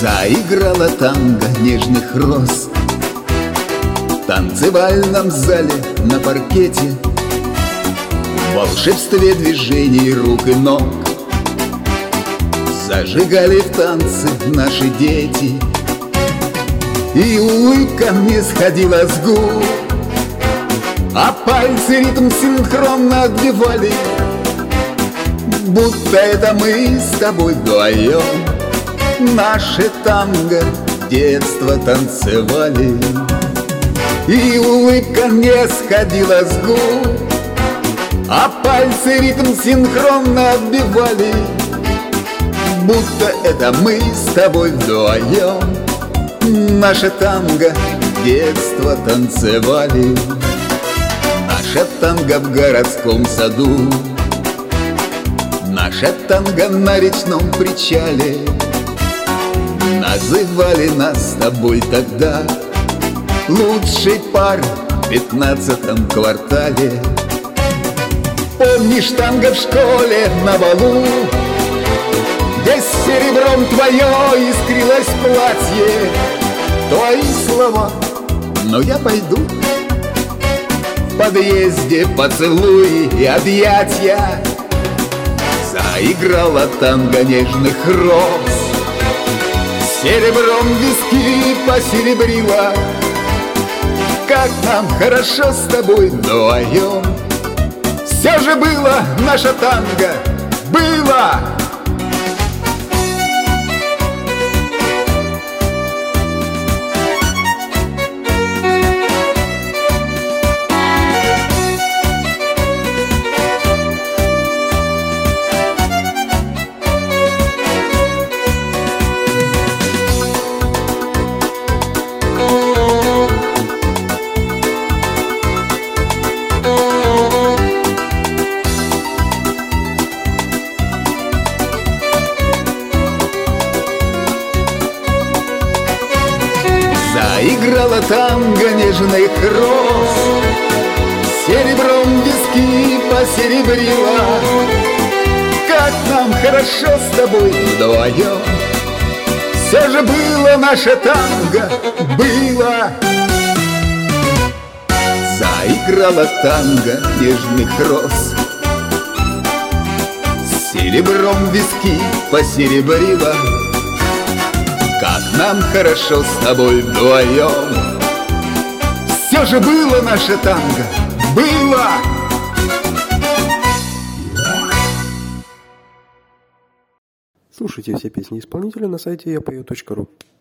Заиграла танго нежных роз в танцевальном зале на паркете, в волшебстве движений рук и ног зажигали в танце наши дети. И улыбка не сходила с губ, а пальцы ритм синхронно отбивали, будто это мы с тобой вдвоем наше танго детства танцевали. И улыбка не сходила с губ, а пальцы ритм синхронно отбивали, будто это мы с тобой вдвоем наше танго детства танцевали. Наше танго в городском саду, наше танго на речном причале. Называли нас с тобой тогда лучшей парой в 15-м квартале. Помнишь танго в школе на балу, где серебром твое искрилось платье? Твои слова, но я пойду. В подъезде поцелуи и объятия. Заиграла танго нежных роз, серебром виски посеребрила. Как нам хорошо с тобой вдвоем. Все же было наше танго, было. Заиграла танго нежных роз, серебром виски посеребрила. Как нам хорошо с тобой вдвоем. Все же было наше танго, было. Заиграла танго нежных роз, серебром виски посеребрила. Как нам хорошо с тобой вдвоем. Все же было наше танго, было. Слушайте все песни исполнителя на сайте yapою.ru.